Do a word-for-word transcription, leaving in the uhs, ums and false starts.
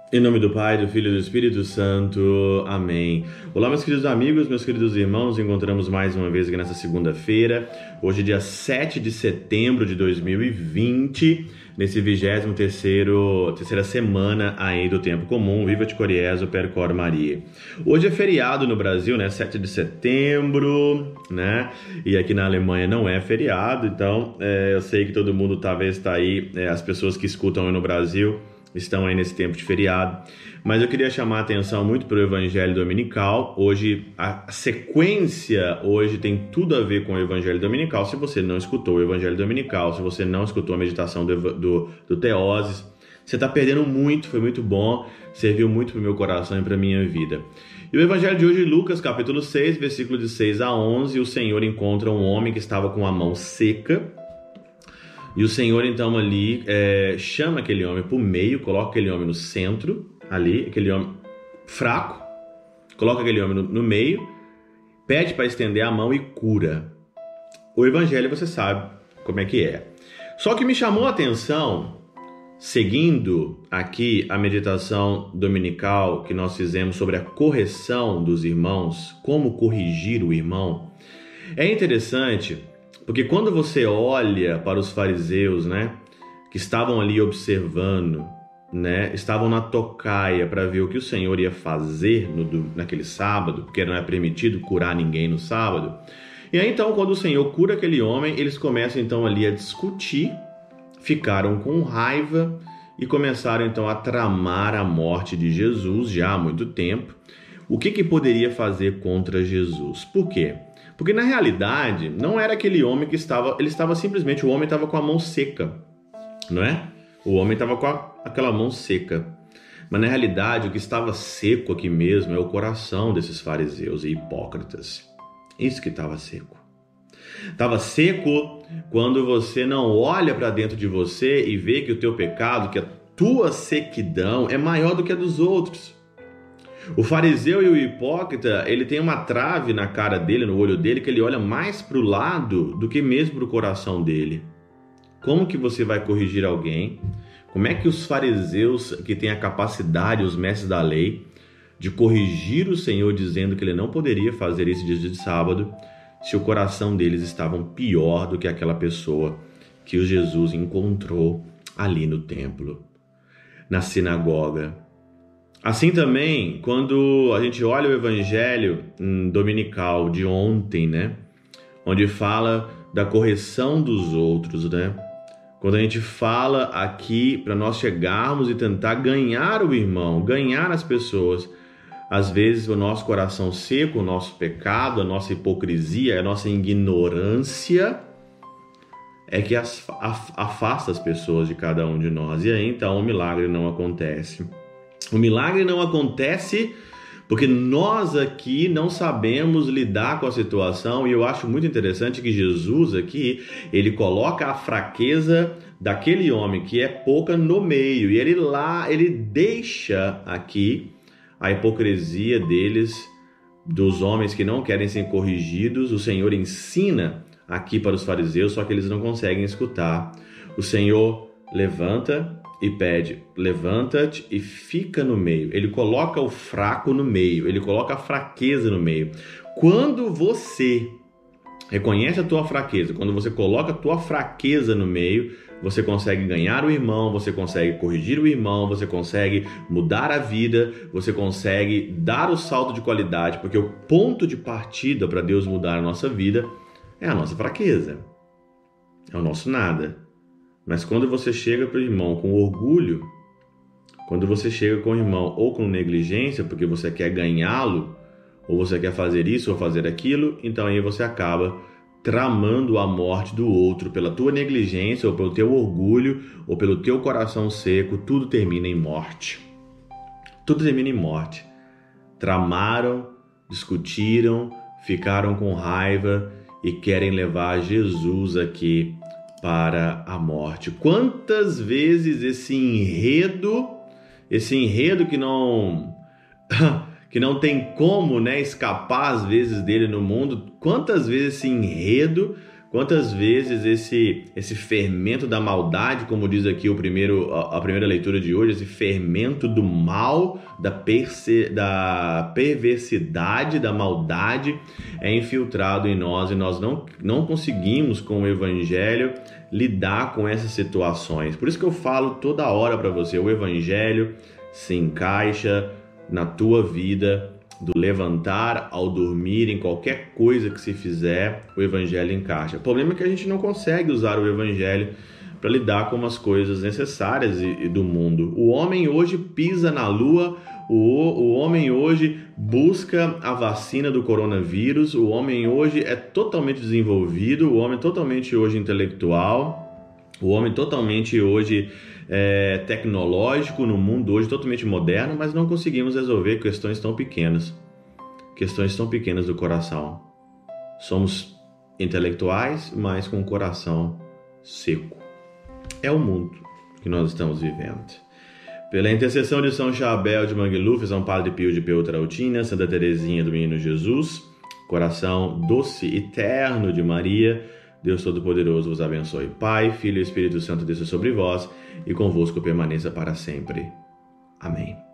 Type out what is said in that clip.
Em nome do Pai, do Filho e do Espírito Santo. Amém. Olá, meus queridos amigos, meus queridos irmãos. Nos encontramos mais uma vez aqui nessa segunda-feira. Hoje, dia sete de setembro de dois mil e vinte, nesse vigésimo terceiro, terceira semana aí do Tempo Comum. Viva de Coriezo, Percor Maria. Hoje é feriado no Brasil, né? sete de setembro, né? E aqui na Alemanha não é feriado, então é, eu sei que todo mundo talvez está aí, é, as pessoas que escutam aí no Brasil estão aí nesse tempo de feriado, mas eu queria chamar a atenção muito para o Evangelho Dominical. Hoje, a sequência hoje tem tudo a ver com o Evangelho Dominical. Se você não escutou o Evangelho Dominical, se você não escutou a meditação do, do, do Teoses, você está perdendo muito, foi muito bom, serviu muito para o meu coração e para a minha vida. E o Evangelho de hoje, Lucas capítulo seis, versículo de seis a onze, o Senhor encontra um homem que estava com a mão seca. E o Senhor, então, ali é, chama aquele homem para o meio, coloca aquele homem no centro, ali, aquele homem fraco, coloca aquele homem no, no meio, pede para estender a mão e cura. O Evangelho, você sabe como é que é. Só que me chamou a atenção, seguindo aqui a meditação dominical que nós fizemos sobre a correção dos irmãos, como corrigir o irmão, é interessante. Porque quando você olha para os fariseus, né, que estavam ali observando, né, estavam na tocaia para ver o que o Senhor ia fazer no, naquele sábado, porque não é permitido curar ninguém no sábado. E aí então, quando o Senhor cura aquele homem, eles começam então ali a discutir, ficaram com raiva e começaram então a tramar a morte de Jesus já há muito tempo. O que que poderia fazer contra Jesus? Por quê? Porque na realidade não era aquele homem que estava, ele estava simplesmente, o homem estava com a mão seca, não é? O homem estava com a, aquela mão seca. Mas na realidade o que estava seco aqui mesmo é o coração desses fariseus e hipócritas. Isso que estava seco. Estava seco quando você não olha para dentro de você e vê que o teu pecado, que a tua sequidão é maior do que a dos outros. O fariseu e o hipócrita, ele tem uma trave na cara dele, no olho dele, que ele olha mais para o lado do que mesmo para o coração dele. Como que você vai corrigir alguém? Como é que os fariseus, que têm a capacidade, os mestres da lei, de corrigir o Senhor dizendo que ele não poderia fazer esse dia de sábado, se o coração deles estava pior do que aquela pessoa que o Jesus encontrou ali no templo, na sinagoga? Assim também, quando a gente olha o Evangelho dominical de ontem, né, onde fala da correção dos outros, né, quando a gente fala aqui para nós chegarmos e tentar ganhar o irmão, ganhar as pessoas, às vezes o nosso coração seco, o nosso pecado, a nossa hipocrisia, a nossa ignorância é que afasta as pessoas de cada um de nós, e aí então o milagre não acontece. O milagre não acontece porque nós aqui não sabemos lidar com a situação, e eu acho muito interessante que Jesus aqui, ele coloca a fraqueza daquele homem que é pouca no meio, e ele lá, ele deixa aqui a hipocrisia deles, dos homens que não querem ser corrigidos. O Senhor ensina aqui para os fariseus, só que eles não conseguem escutar. O Senhor levanta e pede, levanta-te e fica no meio. Ele coloca o fraco no meio, ele coloca a fraqueza no meio. Quando você reconhece a tua fraqueza, quando você coloca a tua fraqueza no meio, você consegue ganhar o irmão, você consegue corrigir o irmão, você consegue mudar a vida, você consegue dar o salto de qualidade, porque o ponto de partida para Deus mudar a nossa vida é a nossa fraqueza, é o nosso nada. Mas quando você chega para o irmão com orgulho, quando você chega com o irmão ou com negligência, porque você quer ganhá-lo, ou você quer fazer isso ou fazer aquilo, então aí você acaba tramando a morte do outro pela tua negligência, ou pelo teu orgulho, ou pelo teu coração seco. Tudo termina em morte. Tudo termina em morte. Tramaram, discutiram, ficaram com raiva e querem levar Jesus aqui para a morte. Quantas vezes esse enredo, esse enredo que não que não tem como, né, escapar às vezes dele no mundo, quantas vezes esse enredo Quantas vezes esse, esse fermento da maldade, como diz aqui o primeiro, a, a primeira leitura de hoje, esse fermento do mal, da, perse, da perversidade, da maldade, é infiltrado em nós e nós não, não conseguimos, com o Evangelho, lidar com essas situações. Por isso que eu falo toda hora para você, o Evangelho se encaixa na tua vida, do levantar ao dormir, em qualquer coisa que se fizer, o Evangelho encaixa. O problema é que a gente não consegue usar o Evangelho para lidar com as coisas necessárias do mundo. O homem hoje pisa na lua, o, o homem hoje busca a vacina do coronavírus, o homem hoje é totalmente desenvolvido, o homem totalmente hoje intelectual, o homem totalmente hoje é, tecnológico no mundo hoje, totalmente moderno, mas não conseguimos resolver questões tão pequenas, questões tão pequenas do coração. Somos intelectuais, mas com o coração seco. É o mundo que nós estamos vivendo. Pela intercessão de São Chabel de Mangluf, São Padre Pio de Peltrautina, Santa Teresinha do Menino Jesus, coração doce e terno de Maria, Deus Todo-Poderoso vos abençoe. Pai, Filho e Espírito Santo desça sobre vós e convosco permaneça para sempre. Amém.